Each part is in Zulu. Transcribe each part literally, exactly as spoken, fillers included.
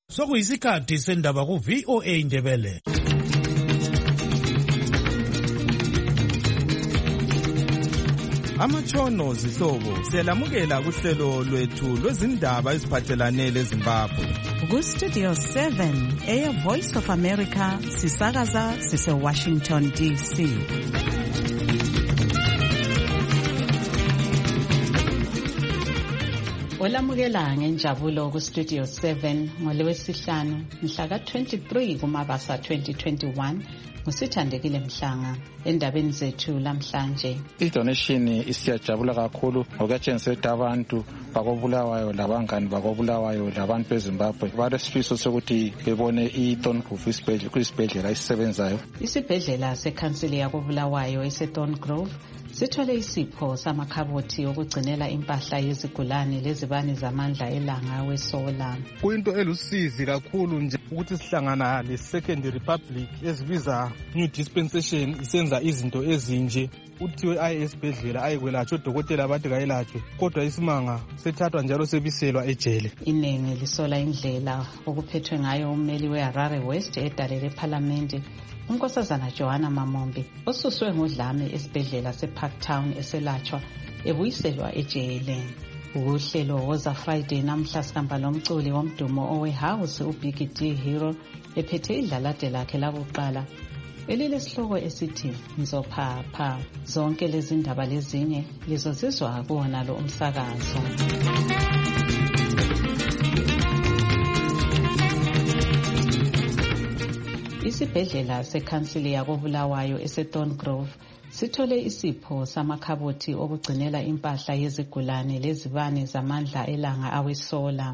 Sokuyisikhathi sendaba ku V O A Indebele. Amatshono zihlobo siyalamukela kuhlelo lwethu lwezindaba eziphathelane leZimbabwe. Ku Studio seven eya Voice of America sisakaza sise Washington D C. Olamukela ngenjabulo ku Studio seven ngolwesihlanu mhla ka twenty-three kuMabasa twenty twenty-one. Musithandekile Mhlanga endabeni zethu lamhlanje. I-donation isiyajabula kakhulu ngokutshengisa ukuthi abantu bakobulawayo labangani bakobulawayo labantu beZimbabwe balesifiso sokuthi bebone iThorngrove isibhedlela esisebenzayo. Isibhedlela sekhansili yakobulawayo eseThorngrove sithole isipho samakhabothi okugcinela impahla yezigulane lezibane zamandla elanga wesola. Kuyinto elusizi kakhulu nje ukuthi sihlangana le-Second Republic ezibiza new dispensation isenza izinto ezinje. Uthiwe aye esibhedlela ayekwelatshwa odokotela bathi kayelatshwe kodwa isimanga sethathwa njalo sebiselwa ejele. Inengi lisola indlela okuphethwe ngayo ummeli weHarare West edale leParliament unkosazana Joanna Mamombi osuswe ngodlame esibhedlela seParktown eselatshwa ebuyiselwa ejele. Uhlelo woza Friday namhla sikhamba lomculi womdumo owehouse uBiggie D Hero ephethe idlalade lakhe lakuqala elilesihloko esithi Nzophapha. Zonke lezi ndaba lezinye lizozizwa kuwona lo umsakazo. Isibhedlela sekhansili yakobulawayo eseThorngrove sithole isipho samakhabothi okugcinela impahla yezigulane lezibane zamandla elanga awesola.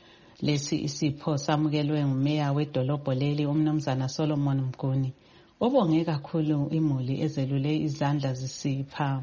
Lesi isipho samukelwe ngumeya wedolobho leli umnumzana Solomon Mguni obonge kakhulu imuli ezelule izandla zisipha.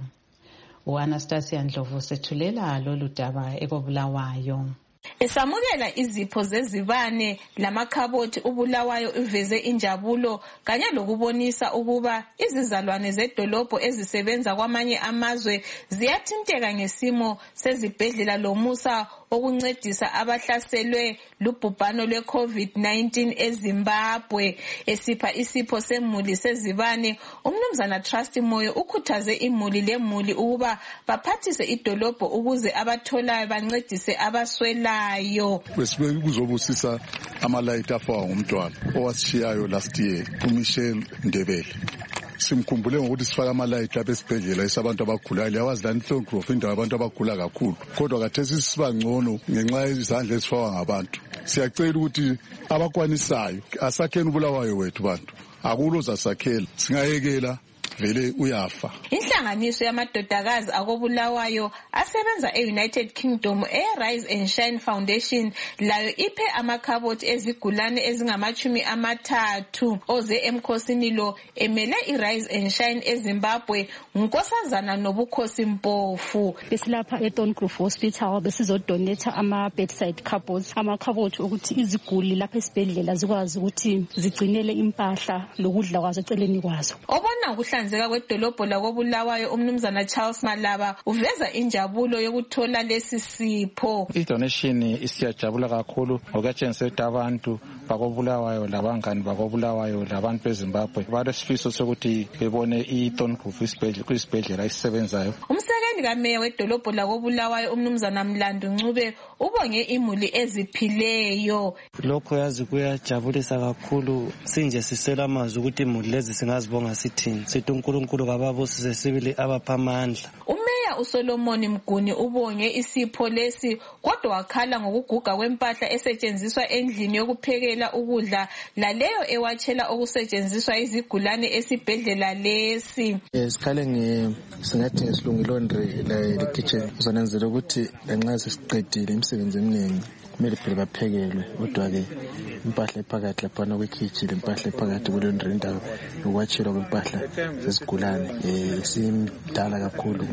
U-Anastasia Ndlovu sethulela lolu daba ekobulawayo. Esamukela izipho zezibane lamakhabothi ubulawayo uveze injabulo kanye lokubonisa ukuba izizalwane zedolobho ezisebenza kwamanye amazwe ziyathinteka ngesimo sezibhedlela lomusa okuncedisa abahlaselwe lubhubhano lwe-COVID nineteen eZimbabwe. Esipha isipho semuli sezibane umnumzana Trust Moyo ukhuthaze imuli lemuli ukuba baphathise idolobho ukuze abatholayo bancedise abaswelayo. Besibe kuzobusisa amalayithi afawa ngumntwana owashiyayo last year uMichelle Ndebele. Simkhumbule ngokuthi sifaka amalayithi lapha esibhedlela isabantu abagulayo liyawazi lani Thorngrove indawo abantu abagula kakhulu kodwa kathesi siba ngcono ngenxa yezandla ezifakwa ngabantu. Siyacela ukuthi abakwanisayo asakheni ubulawayo wethu bantu akuloza sakhela singayekela vele uyafa. Inhlanganiso yamadodakazi akobulawayo asebenza e-United Kingdom e-Rise and Shine Foundation layo iphe amakhabothi ezigulane ezingamachumi amathathu. Oze emkhosini lo emele i-Rise and Shine eZimbabwe ngunkosazana Nobukhosi Mpofu. Besilapha eThorngrove Hospital besizodonate ama-bedside cupboards amakhabothi ukuthi iziguli lapha esibhedlela zikwazi ukuthi zigcinele impahla lokudla kwazo eceleni kwazo. Obona ukuhlanzeka kwedolobho lakobulawayo umnumzana Charles Malaba uveza injabulo yokuthola lesi sipho. I-donation isiyajabula kakhulu ngokutshengisa ukuthi abantu bakobulawayo labangani bakobulawayo labantu beZimbabwe balesifiso sokuthi bebone iThorngrove isibhedlela esisebenzayo. Umsekeli kameya wedolobho lakobulawayo umnumzana Mlandu Ncube ubonge imuli eziphileyo. Lokho yazi kuyajabulisa kakhulu sinje sisela amazwi ukuthi imuli lezi singazibonga sithini. Sithi uNkulunkulu kababusise sibili abapha amandla. Umeya uSolomon Mguni ubonge isipho lesi kodwa wakhala ngokuguga kwempahla esetshenziswa endlini yokuphekela ukudla laleyo ewatshela okusetshenziswa izigulane esibhedlela lesi. Sikhale ngesingathi ngesilungu laundry la kitchen uzonenzela ukuthi ngenxa sesiqedile imisebenzi eminingi kumele phela baphekelwe kodwa ke impahla ephakathi laphana kwekhitchen impahla ephakathi kulaundry indawo ukwatshelwa kwempahla zesigulane eh simdala kakhulu kumele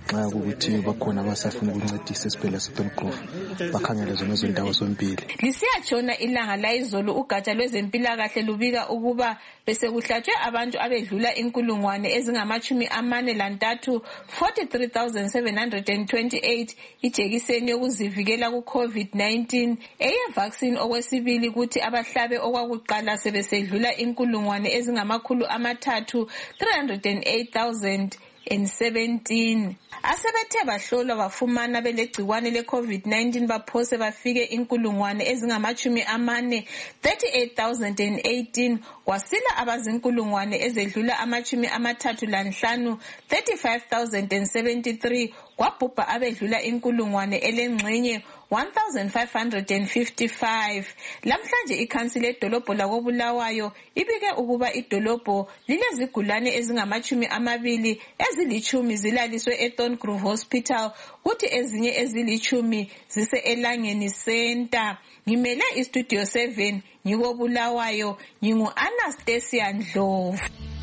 nxa ukuthi bakhona abasafuna ukuncedisa esibhedlela seTongrove bakhangele zona izindawo zombili. Lisiyatshona ilanga layizolo ugatsha lwezempilakahle lubika ukuba besekuhlatshwe abantu abedlula inkulungwane ezingamachumi amane lantathu forty-three thousand seven hundred twenty-eight ijekiseni yokuzivikela ku-COVID nineteen eye vaccine okwesibili kuthi abahlabe okwakuqala sebesedlula inkulungwane ezingamakhulu amathathu three hundred eight thousand seventeen. Asebethe bahlolwa bafumana belegcikwane le-COVID nineteen baphose bafike inkulungwane ezingamachumi amane thirty-eight thousand eighteen kwasila abazinkulungwane ezedlula amachumi amathathu lanhlanu thirty-five thousand seventy-three kwabhubha abedlula inkulungwane elengxenye one thousand five hundred fifty-five. Lamhlanje ikhansila edolobho lakoBulawayo ibike ukuba idolobho lilezigulane ezingamachumi amabili ezilichumi zilaliswe eTongrove Hospital kuthi ezinye ezilichumi zise Elangeni Center. Ngimele iStudio seven ngikoBulawayo, ngingu Anastasia Ndlovu.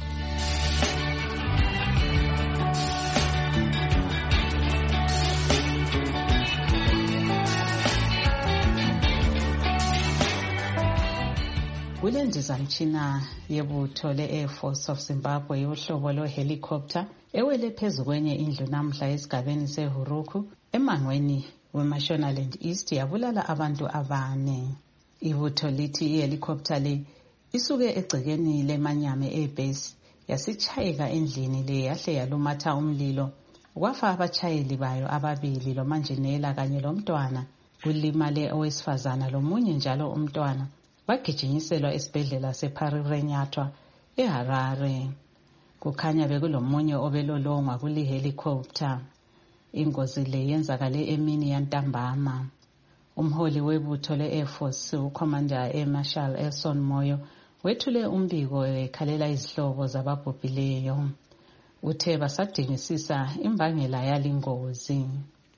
Kulendizamtshina yebutho le-Air Force of Zimbabwe yohlobo lo-helicopter ewele phezu kwenye indlu namhla esigabeni seHuruku emangweni weMashonaland East yabulala abantu abane. Ibutho lithi i-helicopter le isuke egcekeni leManyame Air Base yasitshayeka endlini le yahle yalumatha umlilo kwafa abatshayeli bayo ababili lomanjinela kanye lomntwana. Kulimale owesifazana lomunye njalo umntwana bagijinyiselwa esibhedlela seParirenyatwa eHarare. Kukhanya bekulomunye obelolongwa kuli helicopter. Ingozi le yenzakale emini yantambama. Umholi webutho le-Air Force uCommander Air Marshal Elson Moyo wethule umbiko ekhalela izihlobo zababhubhileyo. Uthe basadingisisa imbangela yalingozi.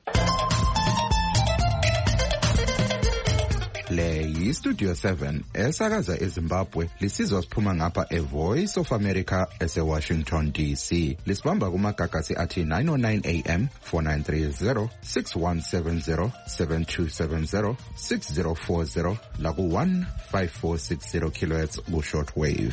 Le yiStudio seven esakaza eZimbabwe lisizwa siphuma ngapha eVoice of America eseWashington D C. Lisibamba kumagagasi athi nine oh nine A M, four nine three zero, six one seven zero, seven two seven zero, six zero four zero laku one five four six zero kilohertz ku shortwave.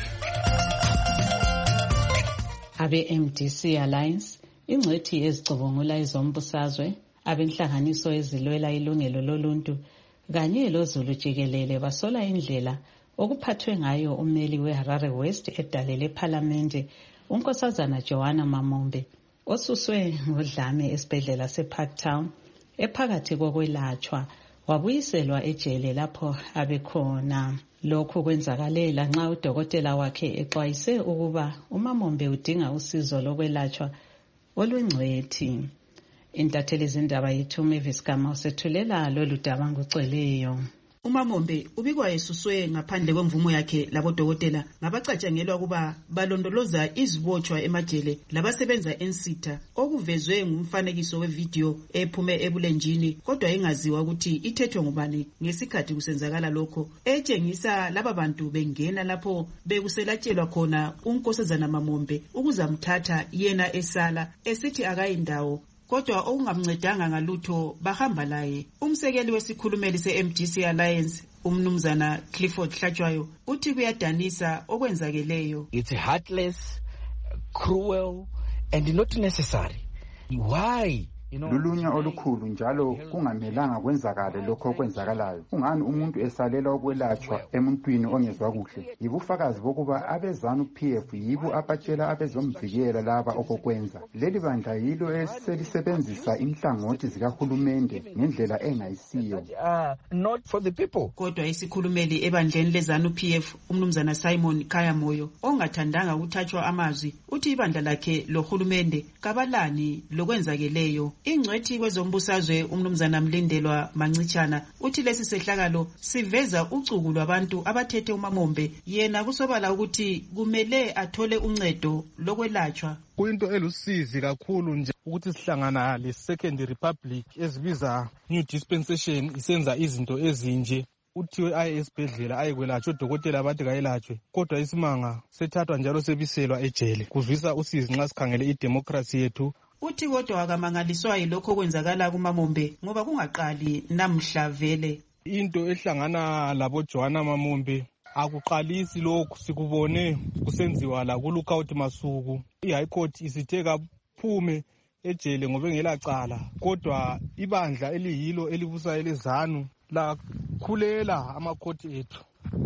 Abe M D C Alliance ingcwethi ezicubungula izombusazwe abenhlanganiso ezilwela ilungelo loluntu kanye loZulu jikelele basola indlela okuphathwe ngayo umeli weHarare West edalele eParliament unkosazana Joanna Mamombe osuswe ngodlame esibhedlela seParktown ephakathi kokwelatshwa wabuyiselwa ejele lapho abekhona. Lokhu kwenzakalela nxa udokotela wakhe exwayise ukuba uMamombe udinga usizo lokwelatshwa olwengcwethi. Intatheli zindaba yethu Mavis Gama usethulela lolu daba ngocweleyo. uMamombe ubikwa esuswe ngaphandle kwemvumo yakhe labodokotela ngabacatshangelwa kuba balondoloza izibotshwa emajele labasebenza ensitha okuvezwe ngumfanekiso wevideo ephume ebulenjini kodwa ingaziwa ukuthi ithethwe ngubani ngesikhathi kusenzakala lokho etshengisa laba bantu bengena lapho bekuselatshelwa khona unkosazana Mamombe ukuzamthatha yena esala esithi akayindawo kodwa okungamncedanga ngalutho bahamba laye. Umsekeli wesikhulumeli se-M D C Alliance umnumzana Clifford Hlatshwayo uthi kuyadanisa okwenzakeleyo. It's heartless, cruel and not necessary. Why? Lulunya olukhulu njalo kungamelanga kwenzakale lokho kwenzakalayo. Kungani umuntu esalela ukwelatshwa emuntwini ongezwa kuhle? Yibufakazi bokuba abezanu P F yibo abatshela abezomvikela laba okokwenza. Leli bandla yilo eselisebenzisa inhlangothi zikahulumende ngendlela engayisiyo. Not for the people. Kodwa isikhulumeli ebandleni lezanu P F umnumzana Simon Kayamoyo ongathandanga ukuthatshwa amazwi uthi ibandla lakhe lohulumende kabalani lokwenzakeleyo. Ingcwethi kwezombusazwe umnumzana Mlindelwa Mancitshana uthi lesi sehlakalo siveza ucuku lwabantu abathethe uMamombe yena kusobala ukuthi kumele athole uncedo lokwelatshwa. Kuyinto elusizi kakhulu nje ukuthi sihlangana le-Second Republic ezibiza New Dispensation isenza izinto ezinje. Uthiwe aye esibhedlela ayekwelatshwa odokotela bathi kayelatshwe kodwa isimanga sethathwa njalo sebiselwa ejele. Kuzwisa usizi nxa sikhangele idemocracy yethu Uthi kodwa akamangaliswa yilokho okwenzakala kuMamombe ngoba kungaqali namhla vele. Into ehlangana labo Joanna Mamombe akuqalisi lokhu sikubone kusenziwa la kuLookout Masuku. I-High Court isithe kaphume ejele ngoba engela cala, kodwa ibandla eliyilo elibusa eleZANU lakhulela amakhoti ethu,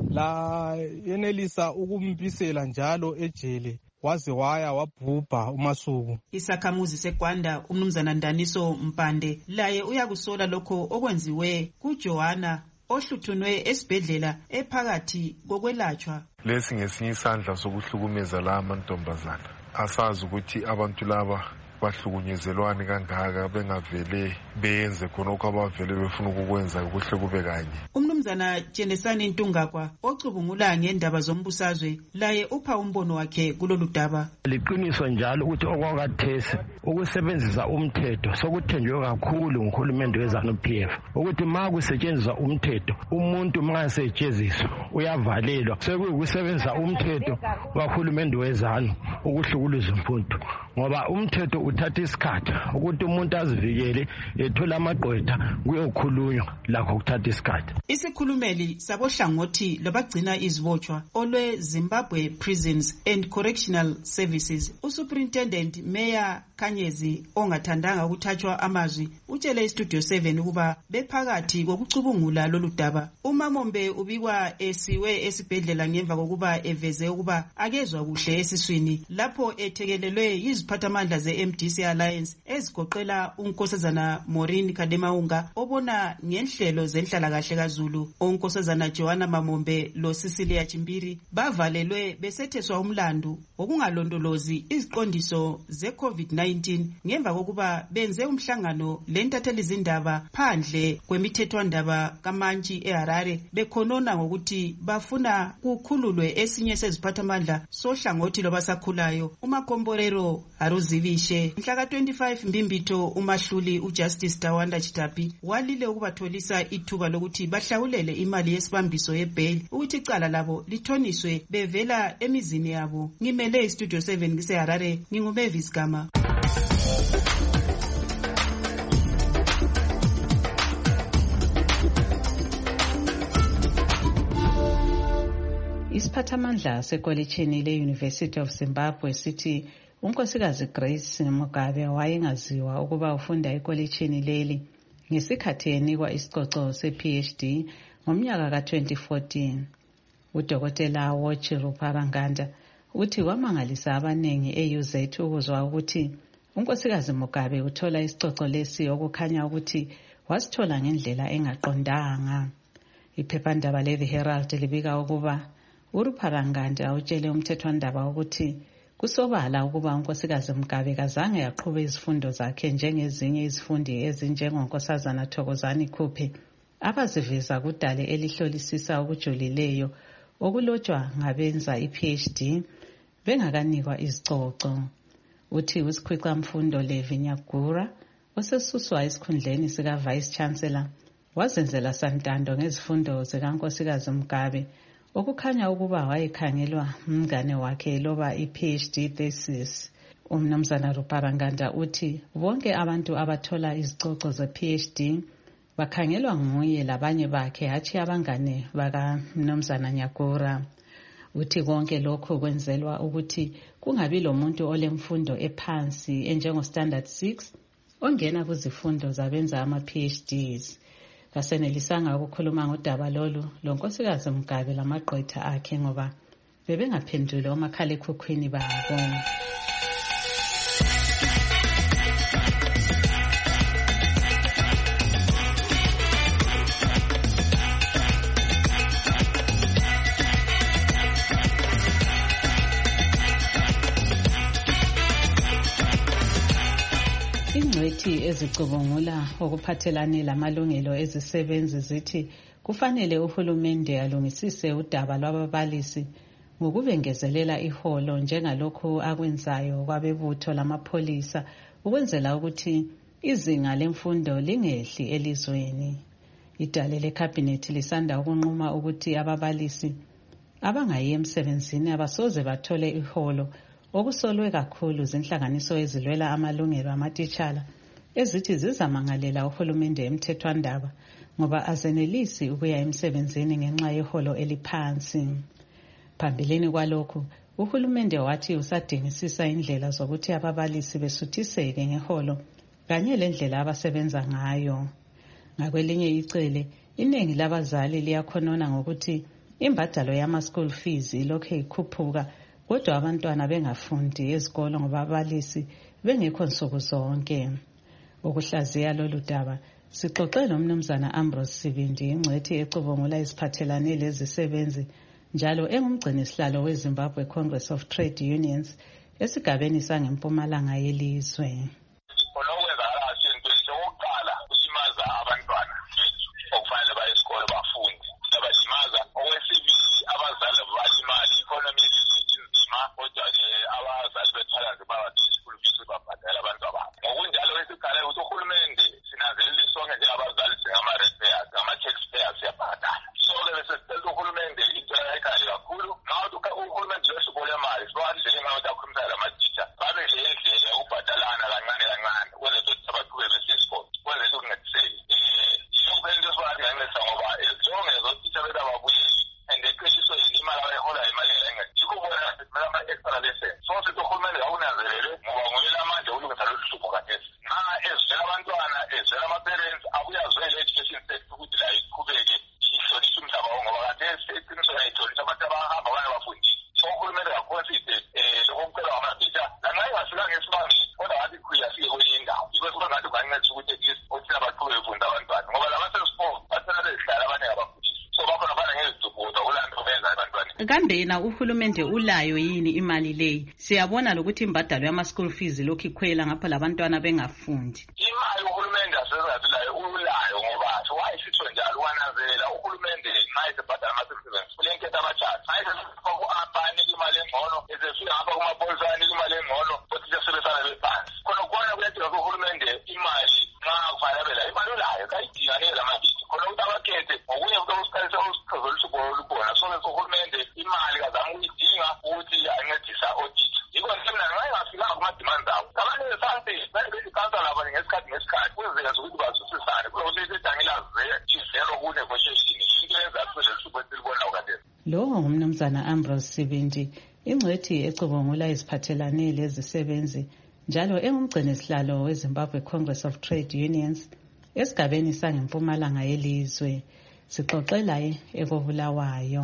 la yenelisa ukumpisela njalo ejele waze waya wabhubha uMasuku. Isakhamuzi seGwanda umnumzana Ndaniso Mpande laye uyakusola lokho okwenziwe kuJoanna ohluthunwe esibhedlela ephakathi kokwelatshwa. Lesi ngesinye isandla sokuhlukumeza la amantombazana. Asazi ukuthi abantu laba bahlukunyezelwane kangaka bengavele beyenze khonokho abavele befuna ukukwenza kuhle kube kanye. Umnumzana Jenesani Ntungakwa ocubungula ngendaba zombusazwe laye upha umbono wakhe kulolu daba. Liqiniso njalo ukuthi okwakathesi ukusebenzisa umthetho sokuthenjwe kakhulu nguhulumende weZANU P F ukuthi ma kusetshenziswa umthetho umuntu mngasetshenziswa uyavalelwa, sekuyikusebenzisa umthetho kahulumende weZANU ukuhlukuluza umuntu ngoba umthetho uthatha isikhathi ukuthi umuntu azivikele ethola amagqwetha kuyokhulunywa lakho kuthatha isikhathi. Isikhulumeli sabohlangothi lobagcina izibotshwa olwe Zimbabwe Prisons and Correctional Services uSuperintendent Mayor Kanyezi ongathandanga ukuthathwa amazwi utshele iStudio seven ukuba bephakathi kokucubungula lolu daba. uMamombe ubikwa esiwe esibhedlela ngemva kokuba eveze ukuba akezwa kuhle esiswini lapho ethekelelwe yiziphathamandla ze-M D C Alliance ezigoqela unkosazana Maureen Kademaunga obona ngenhlelo zenhlalakahle kaZulu, unkosazana Joanna Mamombe lo Cecilia Chimbiri bavalelwe besetheswa umlandu okungalondolozi iziqondiso ze-COVID nineteen ngemva kokuba benze umhlangano lentatheli izindaba phandle kwemithethwandaba kaMantshi eHarare bekhonona ngokuthi bafuna kukhululwe esinye seziphathamandla sohlangothi lobasakhulayo uMakomborero Haruzivishe. Mhla ka twenty-five Mbimbitho uMahluli uJustice Tawanda Chitapi walile ukubatholisa ithuba lokuthi bahlawulele imali yesibambiso yebail ukuthi icala labo lithoniswe bevela emizini yabo. Ngimele iStudio seven ngiseHarare, nginguMavis Gama. Isiphathamandla sekolitshini le-University of Zimbabwe sithi unkosikazi Grace Mugabe wayengaziwa ukuba ufunda ekolitshini leli ngesikhathi enikwa isicoco se-P H D ngomnyaka ka twenty fourteen. Udokotela Wochiru Paranganda uthi kwamangalisa abanengi e-U Z ukuzwa ukuthi unkosikazi Mugabe uthola isicoco lesi okukhanya ukuthi wasithola ngendlela engaqondanga. Iphephandaba le-The Herald libika ukuba uRupharanganda utshele umthethwandaba ukuthi kusobala ukuba unkosikazi Mugabe kazange yaqhubeka izifundo zakhe njengezinye izifundi ezinjengonkosazana Thokozani Khuphe abaziveza kudale elihlolisisa okujulileyo okulotshwa ngabenza i-P H D bengakanikwa izicoco. Uthi usikhwicamfundo Levi Nyagura osesuswa esikhundleni sika Vice Chancellor wazenzela santando ngezifundo zikankosikazi Mugabe okukhanya ukuba wayekhangelwa umngane wakhe loba i-P H D thesis. Umnumzana Ruparanganda uthi bonke abantu abathola izicoco ze-P H D bakhangelwa nguye labanye bakhe hatshi abangane baka Mnumzana Nyagura. Uthi konke lokho kwenzelwa ukuthi kungabi lomuntu olemfundo ephansi enjengo standard six ongena kuzifundo zabenza ama-P H Ds. Kasenelisanga ukukhuluma ngodaba lolu lonkosikazi Mugabe lamagqwetha akhe ngoba bebengaphenduli omakhalekhukhwini babo. Ingcwethi ezicubungula okuphathelane lamalungelo ezisebenzi zithi kufanele uhulumende alungisise udaba lwababalisi ngokubengezelela iholo njengalokho akwenzayo kwabebutho lamapholisa ukwenzela ukuthi izinga lemfundo lingehli elizweni. Idale lekhabhinethi lisanda ukunquma ukuthi ababalisi abangayi emsebenzini abasoze bathole iholo okusolwe kakhulu zinhlanganiso ezilwela amalungelo amatitshala ezithi zizamangalela uhulumende emthethwandaba ngoba azenelisi ukuya emsebenzini ngenxa yeholo eliphansi. Phambilini kwalokhu, uhulumende wathi usadingisisa indlela zokuthi ababalisi besuthiseke ngeholo kanye lendlela abasebenza ngayo. Ngakwelinye icele, iningi labazali liyakhonona ngokuthi imbadalo yama-school fees ilokhu ikhuphuka kodwa abantwana bengafundi ezikolo ngoba ababalisi bengekho nsuku zonke. Ukuhlaziya lolu daba, sixoxe nomnumzana Ambrose Sibindi, ingcwethi ecubungula iziphathelane lezisebenzi njalo engumgcinisihlalo weZimbabwe Congress of Trade Unions esigabeni sangempumalanga yelizwe. Kambe yena uhulumende ulayo yini imali leyi? Siyabona lokuthi imbadalo yama-school fees lokhu ikhwela ngapha labantwana bengafundi. Imali uhulumende asezazulayo ulayo ngoba wayisitho njalo wanazela uhulumende nxa esebhadala ama-citizens kulenketho abathathu. Nxa esefika ku-abhani imali engcono, esefika ngapha kumapolisani imali engcono, futhi sebesana bephansi. Khona khona kuyadinga uhulumende imali nxa kufanele imali ulayo kayidinga nela makithi. Khona ukuthi abakhethe ngokunye kusiqalisa usiqhozolusuku olukhona. So uhulumende imali kazama ukuyidinga ukuthi ancedisa otitha. Yiko nje mina nxa ingafikanga kuma-demands abo. Kabanike santi bengikansa labo ngesikhathi ngesikhathi kwenzeka ukuthi bazwisisane. Kulokuthi idangilazwe izero ku-negotiation into yenza kulelusuku esilibona ukadeni. Lowo ngumnumzana Ambrose Sibindi, ingcwethi ecubungula iziphathelane lezisebenzi njalo engumgcinisihlalo weZimbabwe Congress of Trade Unions esigabeni sangempumalanga yelizwe. Sixoxe laye ekobulawayo.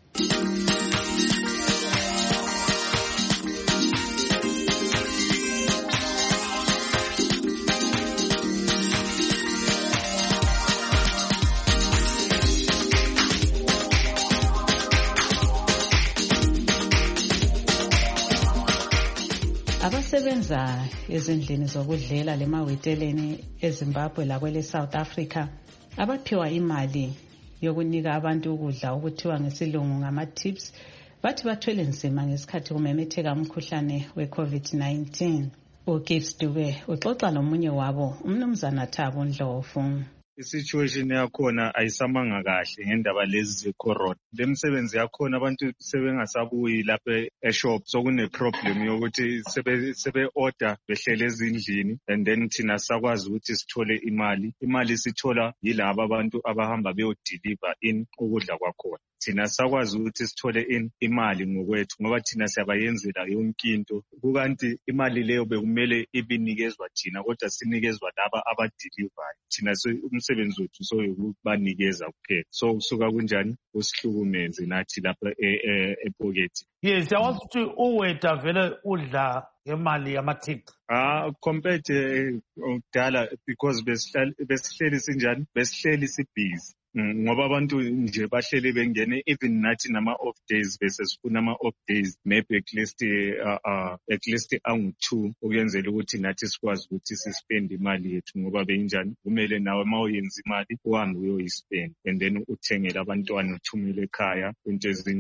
Abasebenza ezindlini zokudlela lemawiteleni eZimbabwe lakwele South Africa abaphiwa imali yokunika abantu ukudla okuthiwa ngesilungu ngama-tips bathi bathwele nzima ngesikhathi kumemetheka umkhuhlane we-COVID nineteen. uGibbs Dube uxoxa lomunye wabo, umnumzana Thabo Ndlovu. I-situation yakhona ayisamanga kahle ngendaba lezi ze-corona. Le msebenzi yakhona abantu sebengasabuyi lapha e-shop. So kune-problem yokuthi sebe-order behlele ezindlini and then thina sakwazi ukuthi sithole imali. Imali sithola yilabo abantu abahamba beyodeliver in ukudla kwakhona. Thina sakwazi ukuthi sithole in imali ngokwethu ngoba thina siyabayenzela yonke into. Kukanti imali leyo bekumele ibinikezwa thina kodwa sinikezwa laba abadeliver. Thina umsebenzi wethu so ukubanikeza kuphela. So kusuka kunjani usihlukumeze nathi lapha epocket. Yes, yawazi ukuthi uweta vele udla ngemali yama-tip. Ah, compared kudala because besihleli sinjani, besihleli sibhizi. Ngoba abantu nje bahlele bengene even nathi nama-off days bese sifuna ama-off days maybe at least uh, uh, at least angu-two ukuyenzela ukuthi nathi sikwazi ukuthi sispend imali yethu ngoba benjani kumele nawe uma uyenza imali uhambe uyoyispend and then uthengele abantwana uthumele ekhaya into ezinjalo.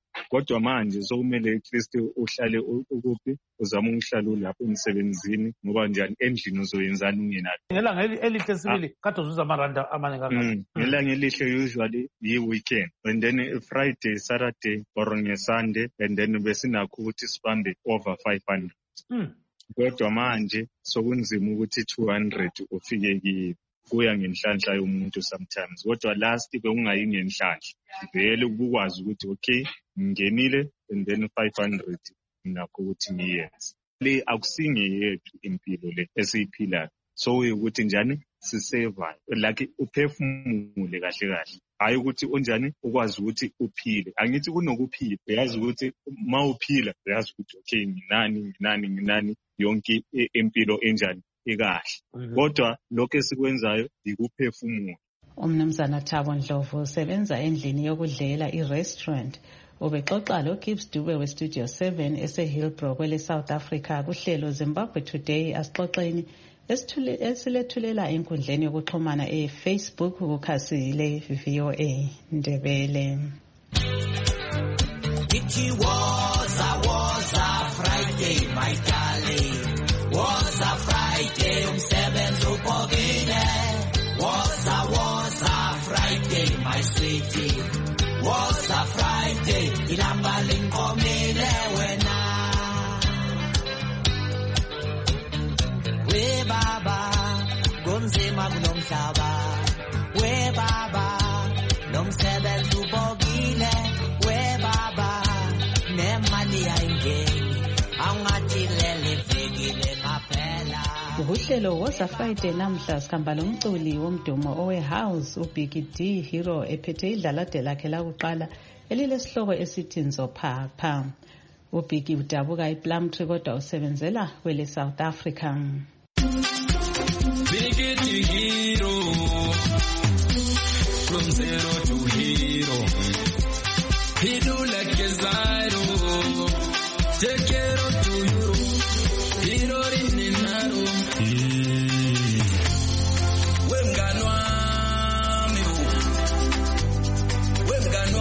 kodwa manje sokumele at least uhlale ukuphi uzama ukuhlala ulapho emsebenzini ngoba njani endlini uzoyenzani ungenalo. Ngelanga elihle sibili kade uzuza amaranda amaningi kangaka. Ngelanga elihle usually yi-weekend and then Friday, Saturday or nge-Sunday and then besinakho ukuthi sibambe over five hundred. Kodwa manje sokunzima ukuthi two hundred ufike kiyo. Kuya ngenhlanhla yomuntu sometimes kodwa last bekungayi ngenhlanhla vele ukwazi ukuthi okay ngingenile and then five hundred nakho ukuthi ngiyenze le akusinge yethu impilo le esiyiphilayo so ukuthi njani siseva like uphefumule kahle kahle hayi ukuthi onjani ukwazi ukuthi uphile angithi kunokuphila uyazi ukuthi mawuphila uyazi ukuthi okay nginani nginani nginani yonke impilo enjani ekahle kodwa lokho esikwenzayo ikuphefumula. Umnumzana Thabo Ndlovu usebenza endlini yokudlela i-restaurant ubexoxa lo Gibbs Dube we-Studio seven ese-Hillbrow kwele South Africa kuhlelo Zimbabwe Today asixoxeni esilethulela enkundleni yokuxhumana e-Facebook kukhasi le-V O A Ndebele. It was a was a Friday my darling was a Friday umsebenzi ubhokile was a was a Friday my sweetie was a Friday ilamba linkomile wena we baba kunzima kulomhlaba we baba nomsebenzi ubhokile we baba nemali ayingeni angathi lele vekile ngaphela. Uhlelo woza Friday namhla sikhamba lomculi womdumo owe-house uBiggy D Hero ephethe idlalade lakhe lakuqala elilesihloko esithi Nzophapha. uBiggy udabuka ePlumtree kodwa usebenzela kwele South Africa. Biggy D Hero from zero to hero he do like a zero take care of to you hero in the narrow wemngani wami wemngani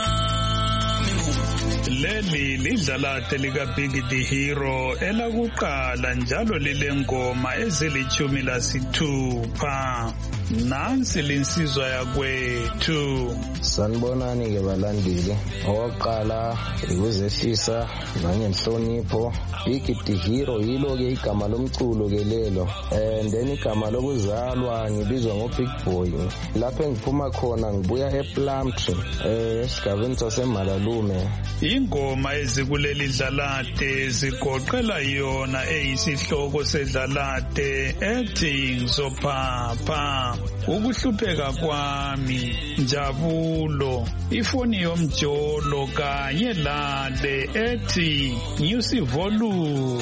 wami leli lidlalade lika Biggy D Hero elakuqala njalo lilengoma ezilithumi lasithupha. Nansi linsizwa yakwethu. Sanibonani ke balandeli. Oqala ukuzehlisa nangenhlonipho. Biggy D Hero yilo ke igama lomculo ke lelo. And then igama lokuzalwa ngibizwa ngo Big Boy. Lapho engiphuma khona ngibuya ePlumtree eh esigabeni saseMalalume. Ingoma ezikuleli dlalade zigoqela yona eyisihloko sedlalade ethi Nzophapha. Ukuhlupheka kwami njabulo ifoni yomjolo kanye lade ethi nyusi volume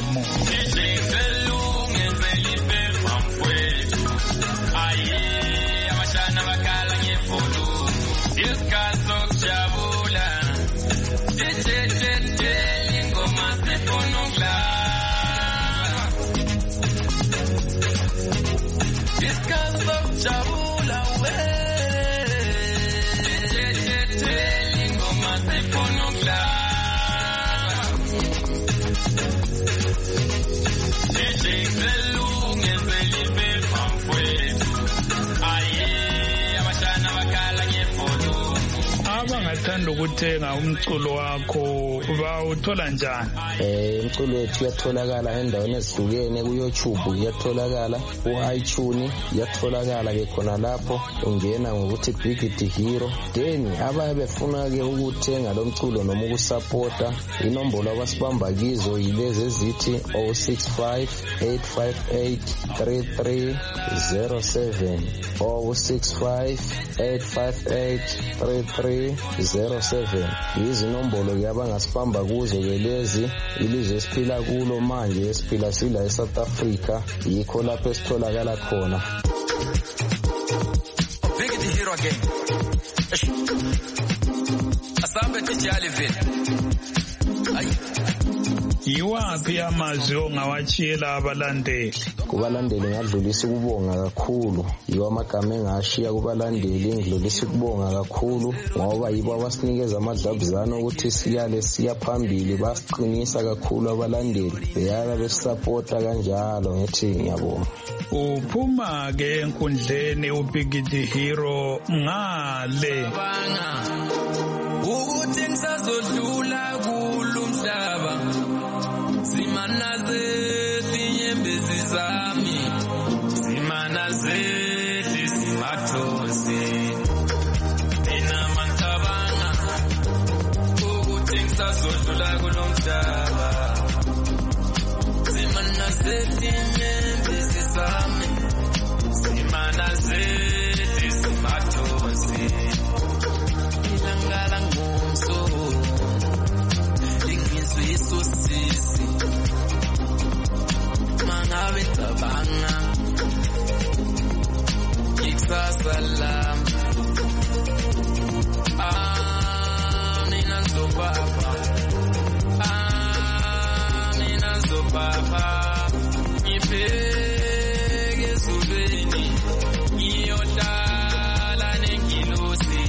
Thanda ukuthenga umculo wakho bawuthola njani? Eh umculo wethu uyatholakala endaweni ezihlukene ku YouTube uyatholakala ku iTunes uyatholakala ke khona lapho ungena ngokuthi Biggy D Hero then abaye befuna ke ukuthenga lo mculo noma ukusupporta inombolo abasibamba kizo yilezi ezithi zero six five eight five eight three three zero seven zero six five eight five eight three three zero seven. Izinombolo ke abangasibamba kuzo ke lezi ilizwe esiphila kulo manje esiphila sila eSouth Africa yikho lapho esitholakala khona. Biggy D Hero again. Asambe tijali vile. Ayi. Yiwaphi amazwi ongawatshiyela abalandeli? kubalandeli ngadlulisa ukubonga kakhulu, yiwo amagama engashiya kubalandeli ngidlulisa ukubonga kakhulu ngoba yibo abasinikeza amadlabuzane ukuthi siyale siya phambili, basiqinisa kakhulu abalandeli, beyala besisapota kanjalo. Ngithi ngiyabonga. Uphuma ke enkundleni uBig the Hero ngale ukuthi ngisazodlula kulumhlaba simanaze inyembezi zami simanaze simathosi mina mantabanga ukuthi ngisazodlula kulumhlaba simanaze inyembezi zami simanaze simathosi ilangala ngomso ingizwe sisi mangabe tabanga iksasalam amina zobaba amina zobaba ipege subeni iyodala nengilosi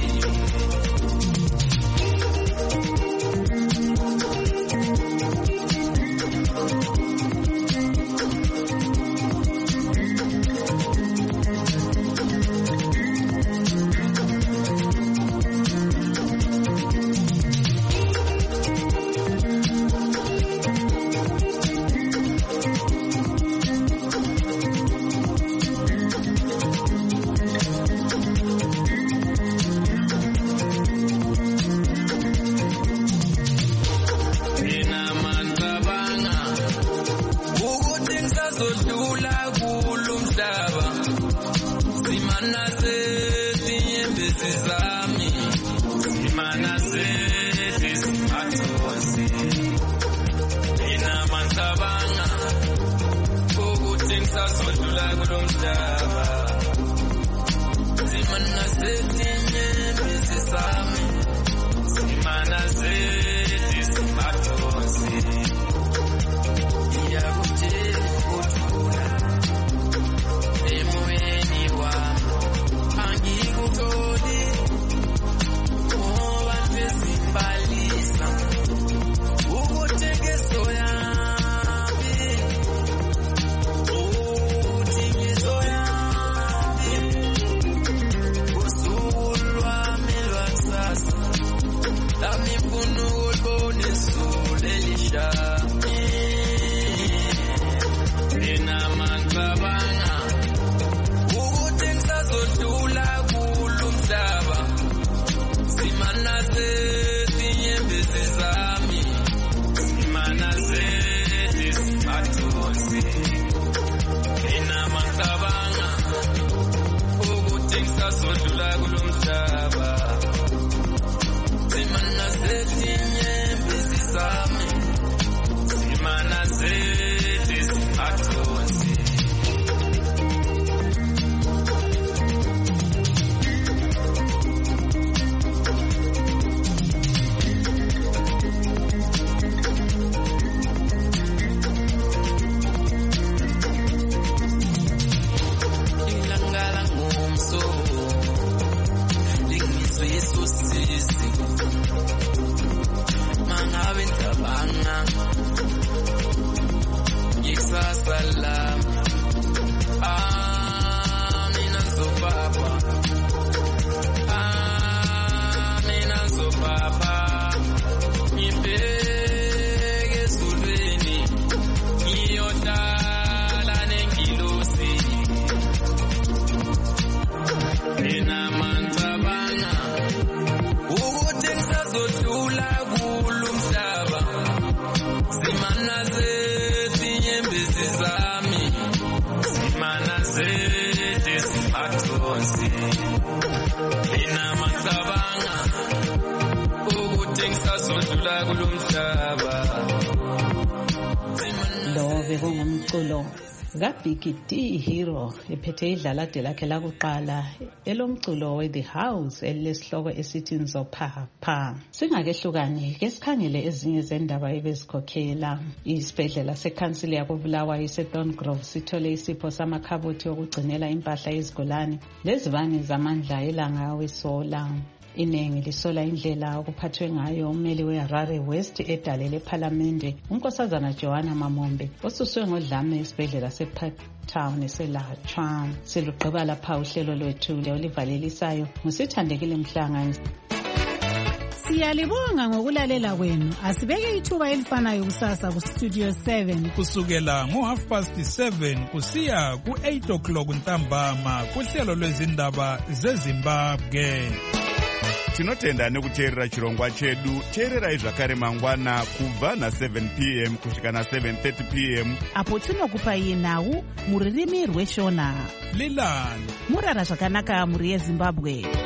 lo bekungumculo kaBiggy D Hero ephethe idlalade lakhe lakuqala elomculo we The House elesihloko esithi Nzophapha. Singakehlukani ke sikhangele ezinye zendaba ebezikhokhela. Isibhedlela sekhansili yakobulawayo iseDon Grove sithole isipho samakhabothi okugcinela impahla yezigulane lezibane zamandla elanga wesola. Inengi lisola indlela okuphathwe ngayo ummeli weHarare West edalele ePhalamende unkosazana Joanna Mamombe osuswe ngodlame esibhedlela seParktown eselatshwa. Siluqeba lapha uhlelo lwethu olivalelisayo ngusithandekile Mhlanga. Siyalibonga ngokulalela kwenu. Asibeke ithuba elifanayo kusasa ku Studio seven kusukela ngo half past seven kusiya ku eight o'clock ntambama kuhlelo lwezindaba zeZimbabwe. Tinotenda nekuteerera chirongwa chedu. Teererai zvakare mangwana kubva na seven p m kusvika na seven thirty p m apo tinokupai nhau muririmi rweshona. Lilani murara zvakanaka muri yeZimbabwe.